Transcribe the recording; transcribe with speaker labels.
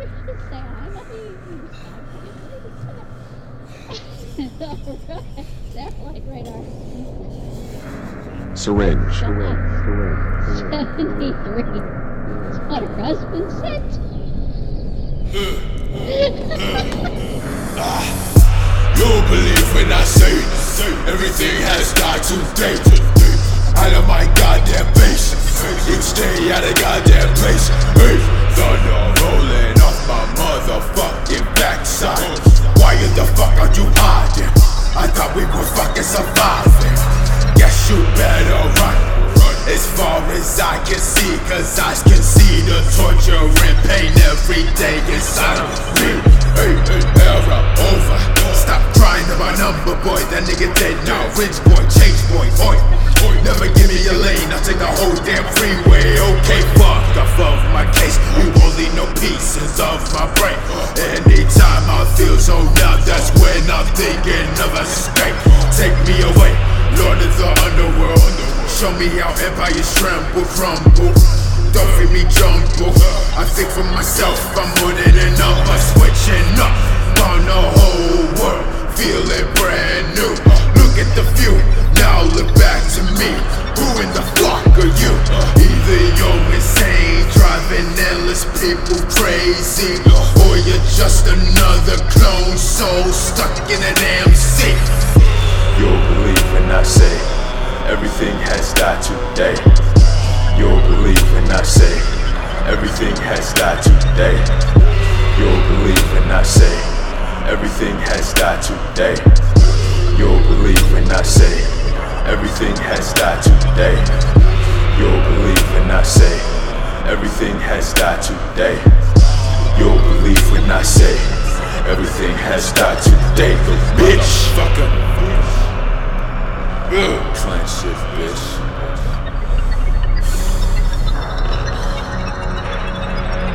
Speaker 1: should say I'm a Satellite radar.
Speaker 2: Syringe.
Speaker 1: 73. That's what her husband said.
Speaker 3: You believe when I say everything has died today. Out of my goddamn base, each day out of goddamn place. Hey, thunder rolling off my motherfucking backside. Why in the fuck are you hiding? I thought we were fucking surviving. Guess you better run as far as I can see, cause I can see the torture and pain every day inside of me. Hey, era over. Stop crying to my number, boy. That nigga dead now. Rich boy, change boy, oi. Never give me a lane, I'll take the whole damn freeway. Okay, fuck off of my case. You only know pieces of my brain. Anytime I feel so numb, that's when I'm thinking of escape. Take me away, Lord of the underworld. Show me how empires tremble, crumble. Don't feed me jumble. I think for myself, I'm more than enough. I'm switching up on the whole world, feeling brand new. Look at the view, now look back to me. Who in the fuck are you? Either you're insane, driving endless people crazy, or you're just another clone soul stuck in an MC.
Speaker 4: You'll believe when I say everything has died today. You'll believe when I say everything has died today. You'll believe when I say everything has died today. You'll believe when I say everything has died today. You'll believe when I say everything has died today. You'll believe when I say everything has died today. Bitch,
Speaker 3: Fucker. Clean shit, bitch.